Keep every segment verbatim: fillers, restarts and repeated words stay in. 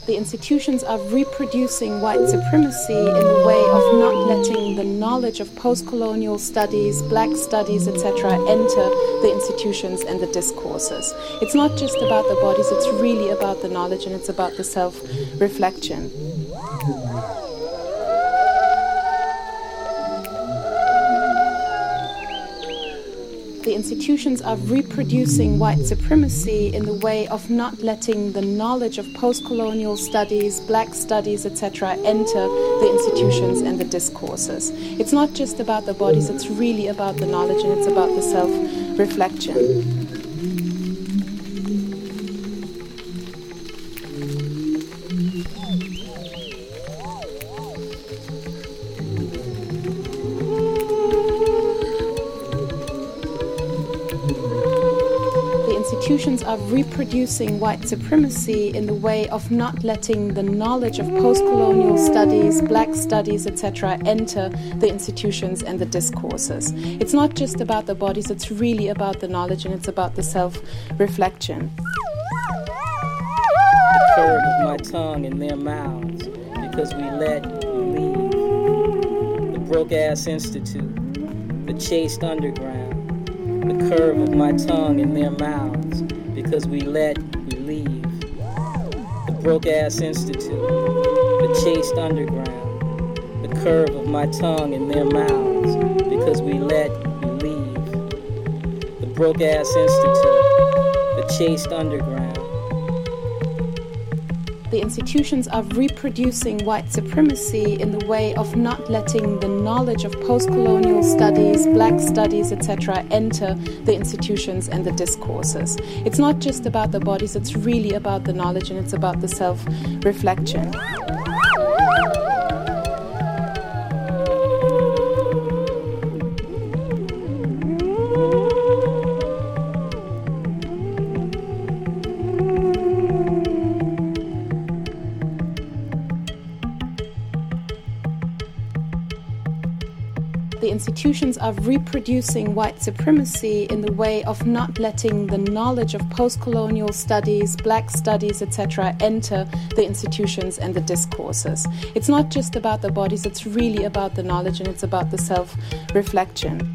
The institutions are reproducing white supremacy in the way of not letting the knowledge of post-colonial studies, black studies, et cetera enter the institutions and the discourses. It's not just about the bodies, it's really about the knowledge, and it's about the self-reflection. The institutions are reproducing white supremacy in the way of not letting the knowledge of post-colonial studies, black studies, et cetera enter the institutions and the discourses. It's not just about the bodies, it's really about the knowledge, and it's about the self-reflection. Institutions are reproducing white supremacy in the way of not letting the knowledge of post-colonial studies, black studies, et cetera enter the institutions and the discourses. It's not just about the bodies, it's really about the knowledge, and it's about the self-reflection. The curve of my tongue in their mouths, because we let you leave. The broke-ass institute, the chaste underground. The curve of my tongue in their mouths, because we let you leave. The broke-ass institute, the chaste underground. The curve of my tongue in their mouths, because we let you leave. The broke-ass institute, the chaste underground. The institutions are reproducing white supremacy in the way of not letting the knowledge of post-colonial studies, black studies, et cetera enter the institutions and the discourses. It's not just about the bodies, it's really about the knowledge, and it's about the self-reflection. The institutions are reproducing white supremacy in the way of not letting the knowledge of post-colonial studies, black studies, et cetera enter the institutions and the discourses. It's not just about the bodies, it's really about the knowledge, and it's about the self-reflection.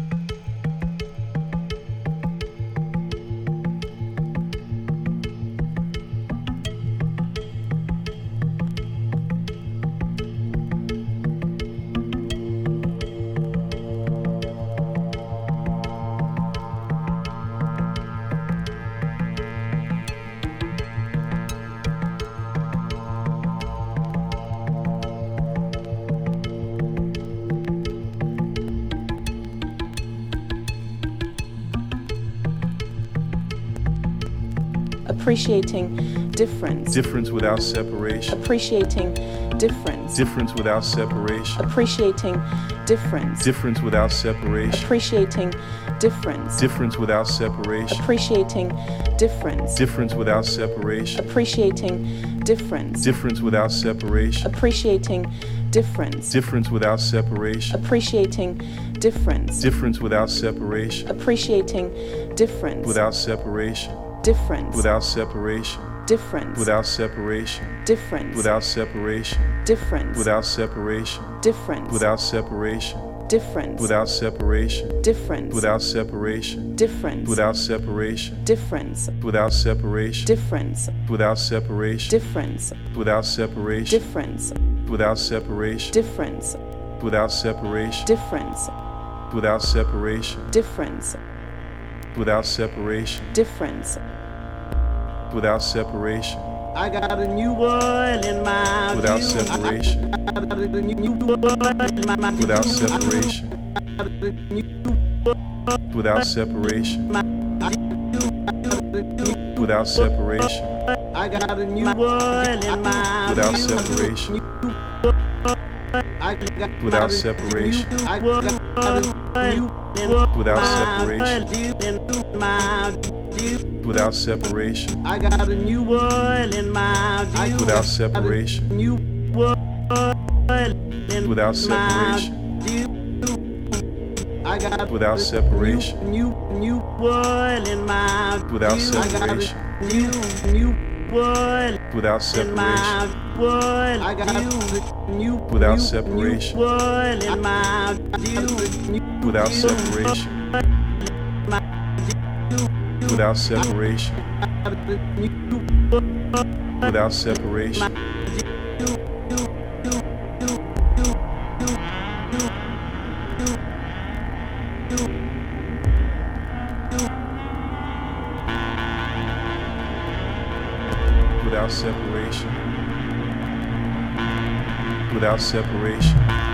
Appreciating difference. Difference without separation. Appreciating difference. Difference without separation. Appreciating difference. Difference without separation. Appreciating difference. Difference without separation. Appreciating difference. Difference without separation. Appreciating difference. Difference without separation. Appreciating difference. Difference without separation. Appreciating difference. Difference without separation. Appreciating difference. Without separation. Difference. Without separation. Difference. Without separation. Difference. Without separation. Difference. Without separation. Difference. Without separation. Difference. Without separation. Difference. Without separation. Difference. Without separation. Difference. Without separation. Difference. Without separation. Difference. Without separation. Difference. Without separation. Difference. Without separation. Difference. Without separation. Difference. Without separation. Difference. Without separation. I got a new world in my Without view. separation. I got a new world in my view. Without separation. Without separation. Without separation. I got a new world in my Without view. separation. I got Without separation. I got a new Without separation. in my view. Without separation. I got a new world in my view. Without separation. New world in Without my separation. view. I got Without a separation. New new new world in my Without view. I got a separation. New new world without in my separation, world. I got a new without new, separation, new world in my view. without separation, without separation, without separation, without separation, without separation,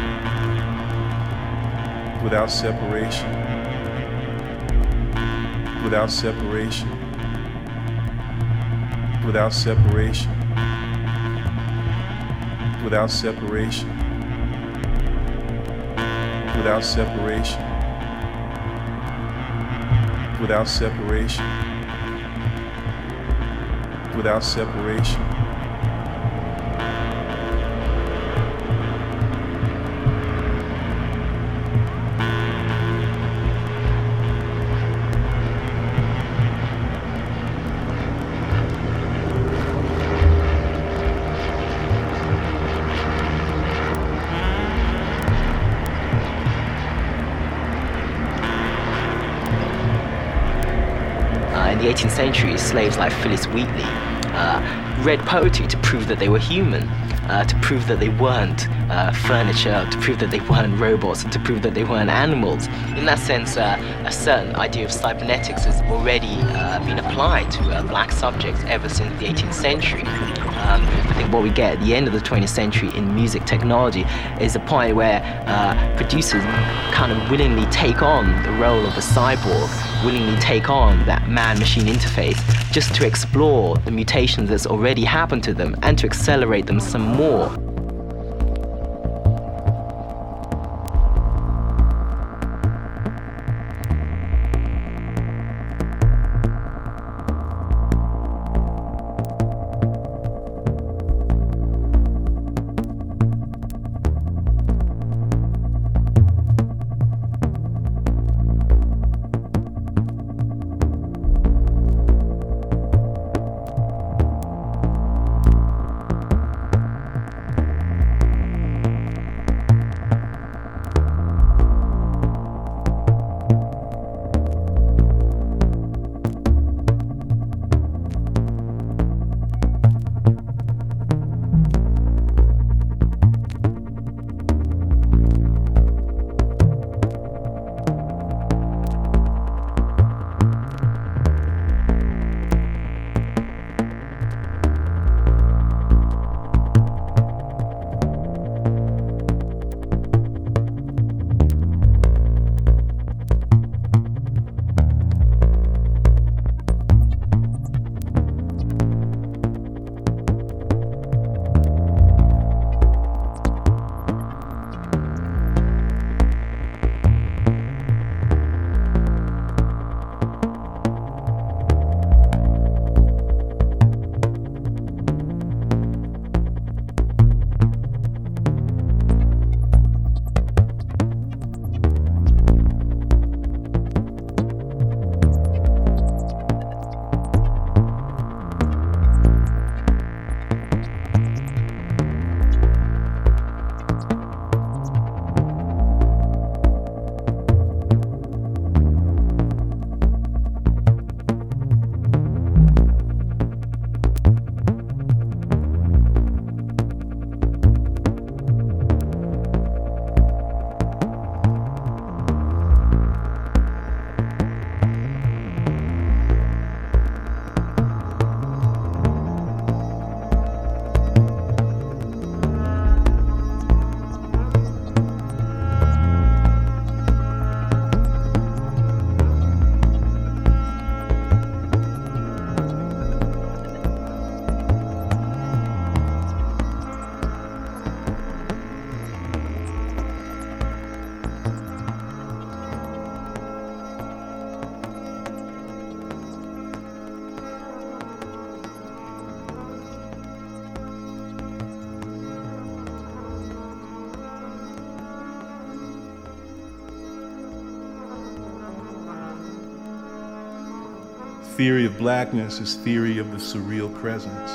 without separation, without separation, without separation, without separation, without separation, without separation, without separation. In the eighteenth century, slaves like Phyllis Wheatley uh, read poetry to prove that they were human, uh, to prove that they weren't uh, furniture, to prove that they weren't robots, and to prove that they weren't animals. In that sense, uh, a certain idea of cybernetics has already uh, been applied to uh, black subjects ever since the eighteenth century. Um, I think what we get at the end of the twentieth century in music technology is a point where uh, producers kind of willingly take on the role of a cyborg, willingly take on that man-machine interface just to explore the mutations that's already happened to them and to accelerate them some more. theory of blackness is theory of the surreal presence.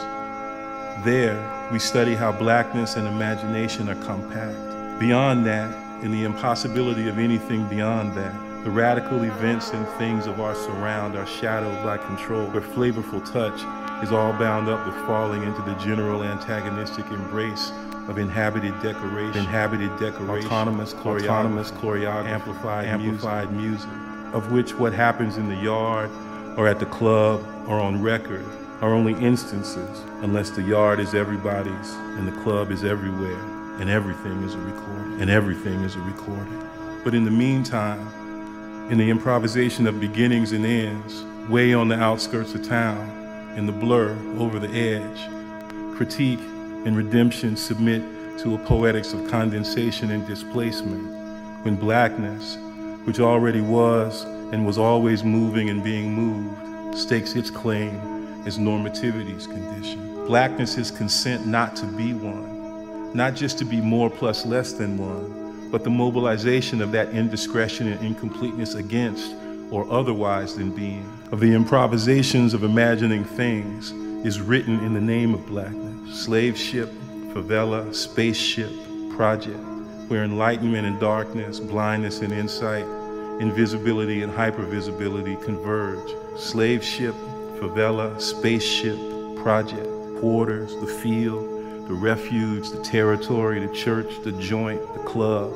There, we study how blackness and imagination are compact. Beyond that, in the impossibility of anything beyond that, the radical events and things of our surround are shadowed by control, where flavorful touch is all bound up with falling into the general antagonistic embrace of inhabited decoration, inhabited decoration, autonomous choreography, autonomous choreography, amplified, amplified music, of which what happens in the yard or at the club or on record are only instances, unless the yard is everybody's and the club is everywhere, and everything is a recording, and everything is a recording. But in the meantime, in the improvisation of beginnings and ends, way on the outskirts of town, in the blur over the edge, critique and redemption submit to a poetics of condensation and displacement, when blackness, which already was and was always moving and being moved, stakes its claim as normativity's condition. Blackness is consent not to be one, not just to be more plus less than one, but the mobilization of that indiscretion and incompleteness against or otherwise than being, of the improvisations of imagining things, is written in the name of blackness. Slave ship, favela, spaceship, project, where enlightenment and darkness, blindness and insight, invisibility and hypervisibility converge. Slave ship, favela, spaceship, project, quarters, the field, the refuge, the territory, the church, the joint, the club,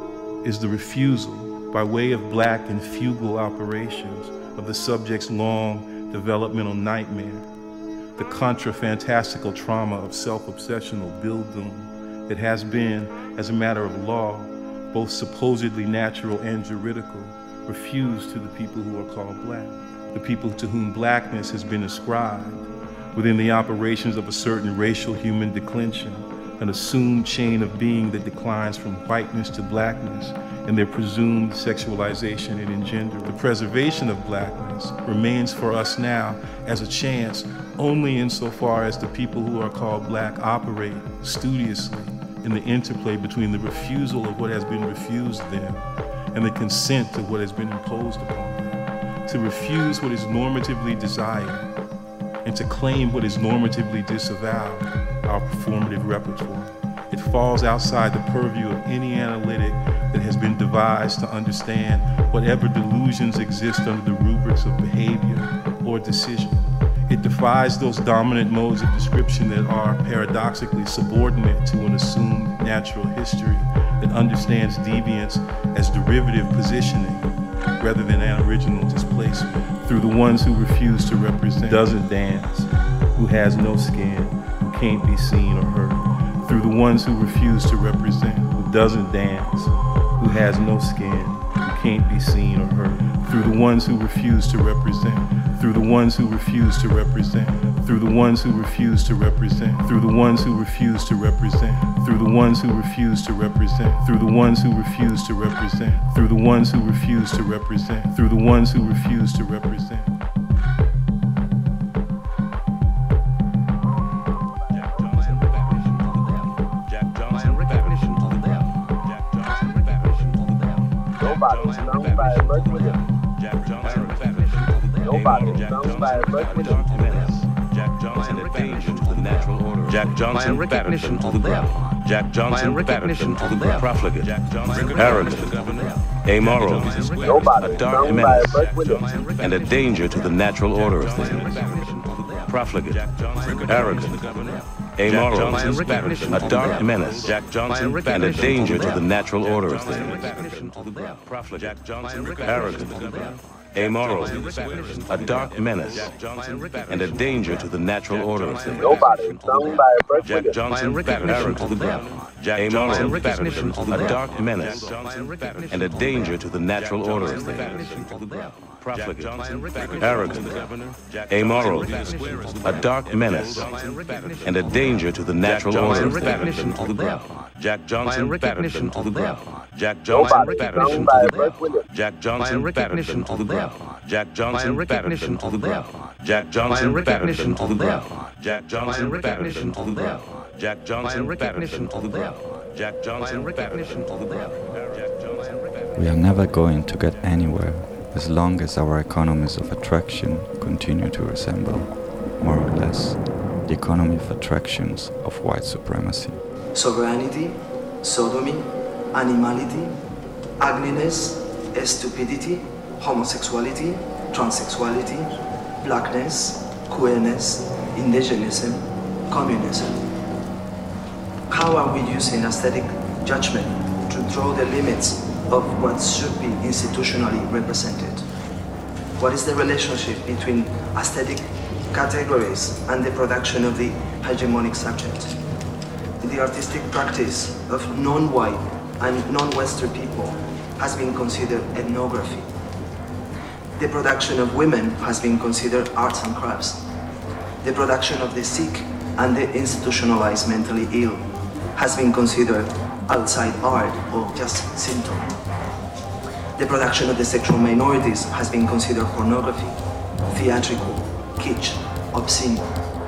is the refusal, by way of black and fugal operations, of the subject's long developmental nightmare, the contra-fantastical trauma of self-obsessional build-doom that has been, as a matter of law, both supposedly natural and juridical, refused to the people who are called black, the people to whom blackness has been ascribed within the operations of a certain racial human declension, an assumed chain of being that declines from whiteness to blackness and their presumed sexualization and engender. The preservation of blackness remains for us now as a chance only insofar as the people who are called black operate studiously in the interplay between the refusal of what has been refused them and the consent to what has been imposed upon them. To refuse what is normatively desired and to claim what is normatively disavowed, our performative repertoire. It falls outside the purview of any analytic that has been devised to understand whatever delusions exist under the rubrics of behavior or decision. It defies those dominant modes of description that are paradoxically subordinate to an assumed natural history that understands deviance as derivative positioning rather than an original displacement. Through the ones who refuse to represent, doesn't dance, who has no skin, who can't be seen or heard. Through the ones who refuse to represent, who doesn't dance, who has no skin, who can't be seen or heard. Through the ones who refuse to represent, through the ones who refuse to represent, through the ones who refuse to represent, through the ones who refuse to represent, through the ones who refuse to represent, through the ones who refuse to represent, through the ones who refuse to represent, through the ones who refuse to represent. Nobody stung by a bird with him. Nobody stung by a bird with him. Jack Johnson danger to the natural order. Jack Johnson recognition to the ground. Jack Johnson recognition to the profligate, arrogant, amoral, a dark menace, and a danger to the natural order of things. Profligate, arrogant, amoral, a dark menace, and a danger to the natural order of things. Profligate, arrogant, amoral, a dark menace, and a danger to the natural order of things. Nobody stung by a bird with Jack him. Johnson recognition to the ground. Amoral, a dark menace, and a danger to the natural order of things. Profligate, arrogant, amoral, a dark menace, and a danger to the natural order of things. Jack Johnson recognition to the ground. Jack Johnson recognition to the ground. Jack Johnson recognition to the ground. Jack Johnson recognition to the ground. Jack Johnson recognition to the ground. Jack Johnson recognition to the ground. Jack Johnson recognition to the ground. Jack Johnson recognition to the ground. We are never going to get anywhere as long as our economies of attraction continue to resemble, more or less, the economy of attractions of white supremacy. Sovereignty, sodomy, animality, ugliness, stupidity, homosexuality, transsexuality, blackness, queerness, indigenism, communism. How are we using aesthetic judgment to draw the limits of what should be institutionally represented? What is the relationship between aesthetic categories and the production of the hegemonic subject? The artistic practice of non-white and non-Western people has been considered ethnography. The production of women has been considered arts and crafts. The production of the sick and the institutionalized mentally ill has been considered outside art or just symptom. The production of the sexual minorities has been considered pornography, theatrical, kitsch, obscene.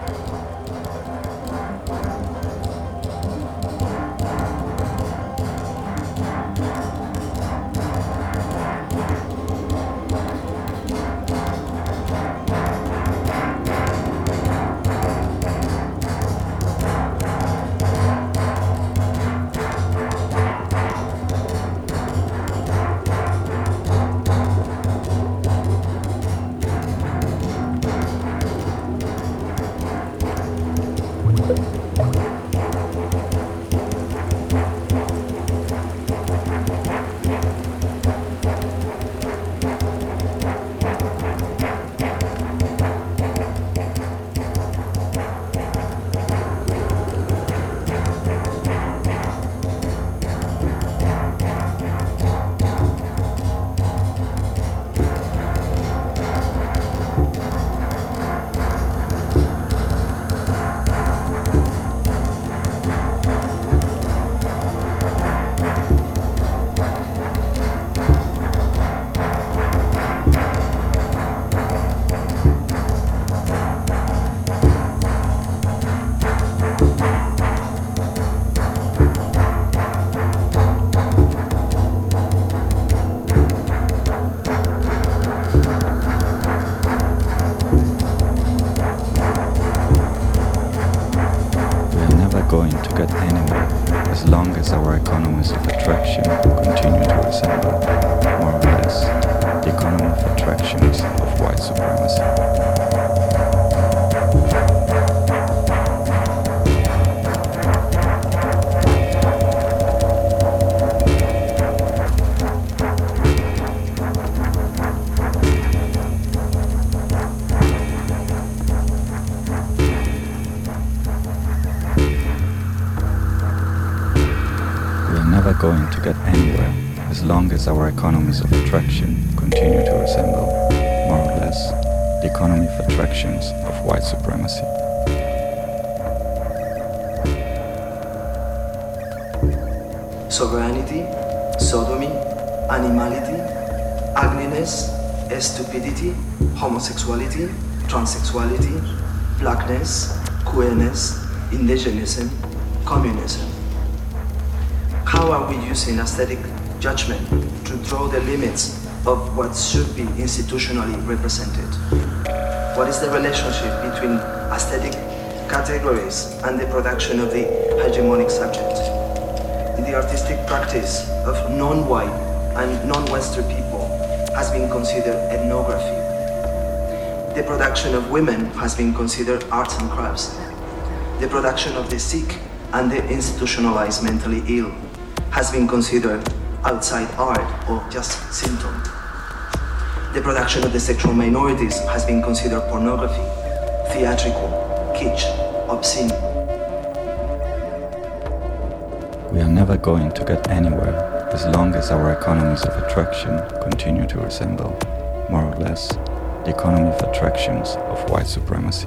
Going to get anywhere as long as our economies of attraction continue to resemble, more or less, the economy of attractions of white supremacy. Sovereignty, sodomy, animality, ugliness, stupidity, homosexuality, transsexuality, blackness, queerness, indigenism, communism. How are we using aesthetic judgment to draw the limits of what should be institutionally represented? What is the relationship between aesthetic categories and the production of the hegemonic subject? The artistic practice of non-white and non-Western people has been considered ethnography. The production of women has been considered arts and crafts. The production of the sick and the institutionalized mentally ill has been considered outside art or just symptom. The production of the sexual minorities has been considered pornography, theatrical, kitsch, obscene. We are never going to get anywhere as long as our economies of attraction continue to resemble, more or less, the economy of attractions of white supremacy.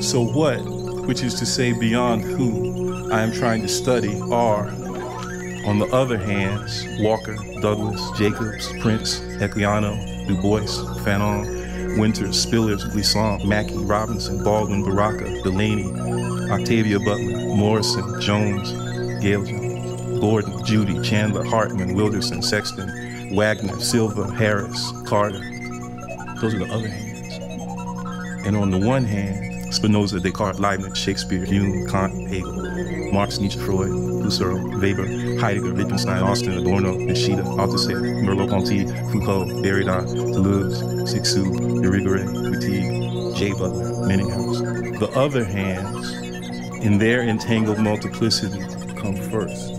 So what, which is to say beyond who, I am trying to study are, on the other hands, Walker, Douglas, Jacobs, Prince, Equiano, Du Bois, Fanon, Winters, Spillers, Glissant, Mackey, Robinson, Baldwin, Baraka, Delaney, Octavia Butler, Morrison, Jones, Gail Jones, Gordon, Judy, Chandler, Hartman, Wilderson, Sexton, Wagner, Silva, Harris, Carter. Those are the other hands. And on the one hand, Spinoza, Descartes, Leibniz, Shakespeare, Hume, Kant, Hegel, Marx, Nietzsche, Freud, Husserl, Weber, Heidegger, Wittgenstein, Austin, Adorno, Nishida, Althusser, Merleau-Ponty, Foucault, Derrida, Deleuze, Cixous, Irigaray, Wittig, J. Butler, Meninghaus. The other hands, in their entangled multiplicity, come first.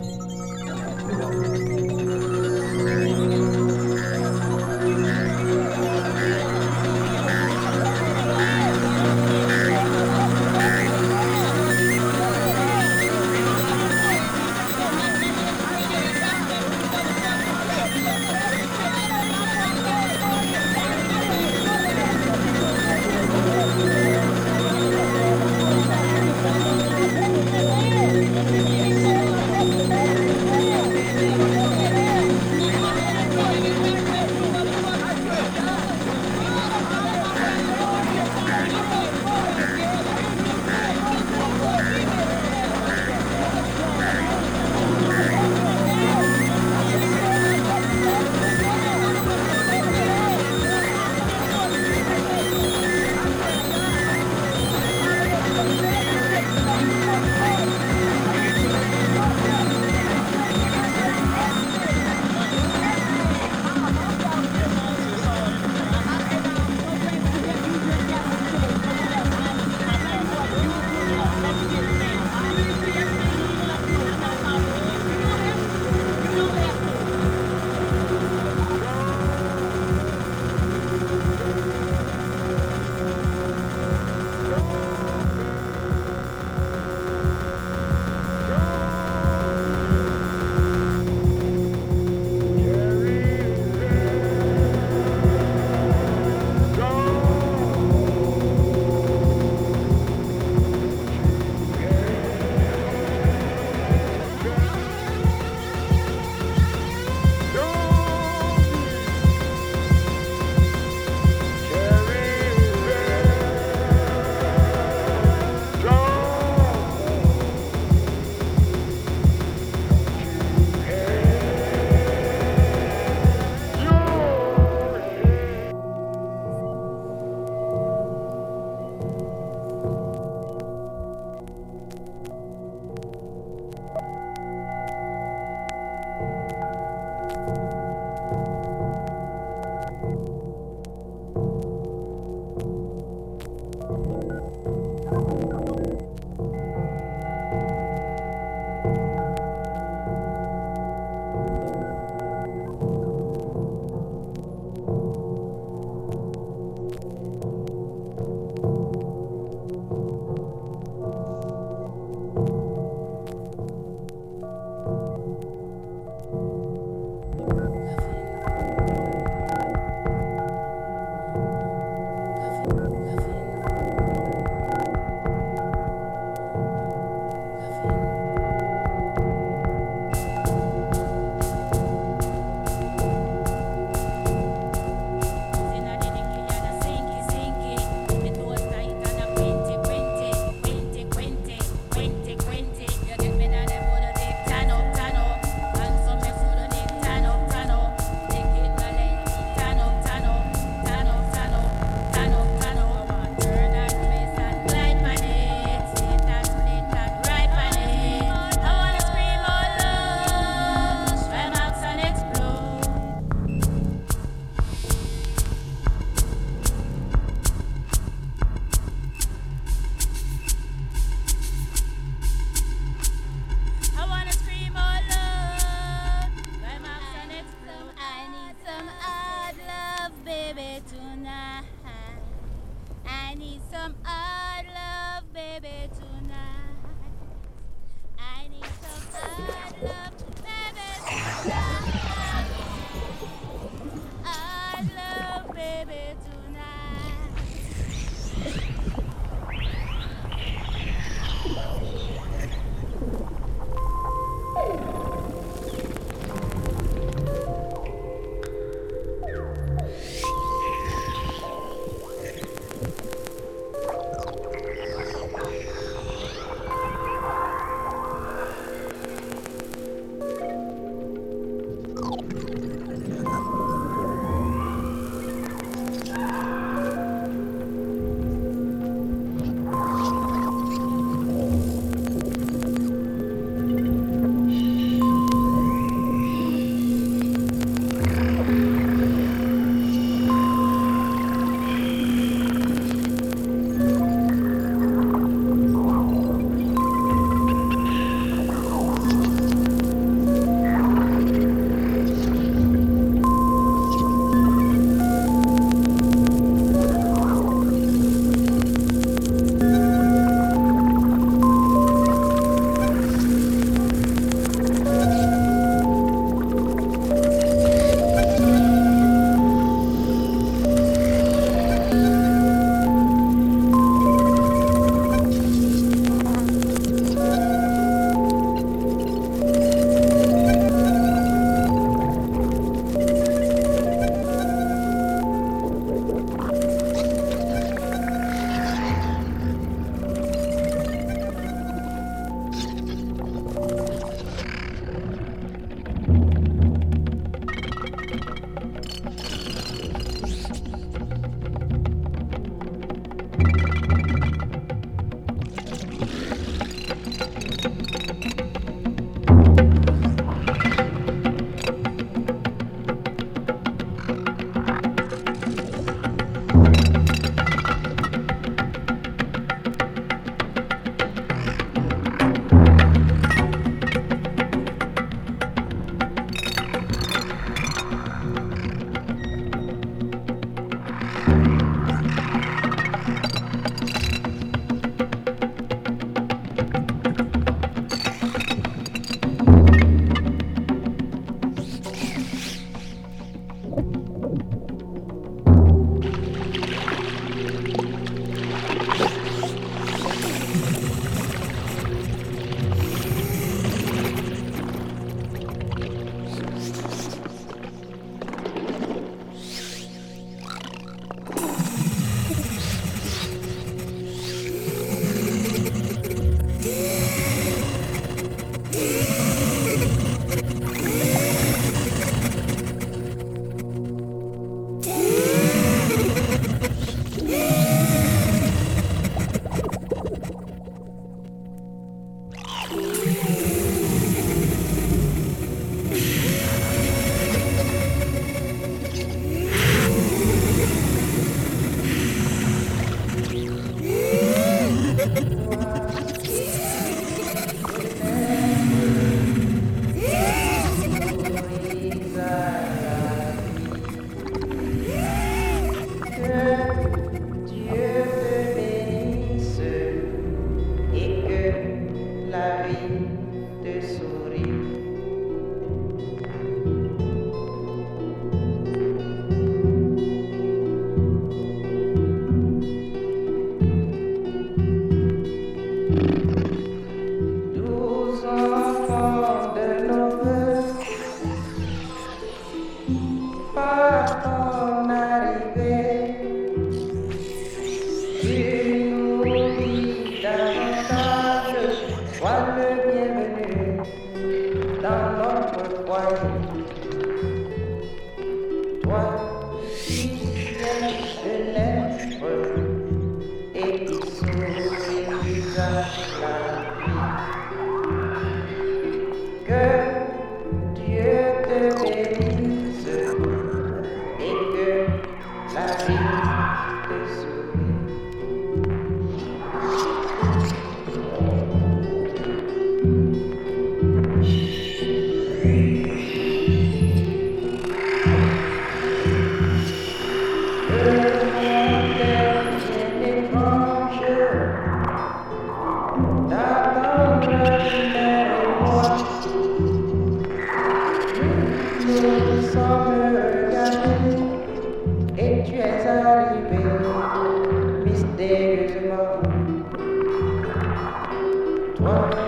Mystérieusement, toi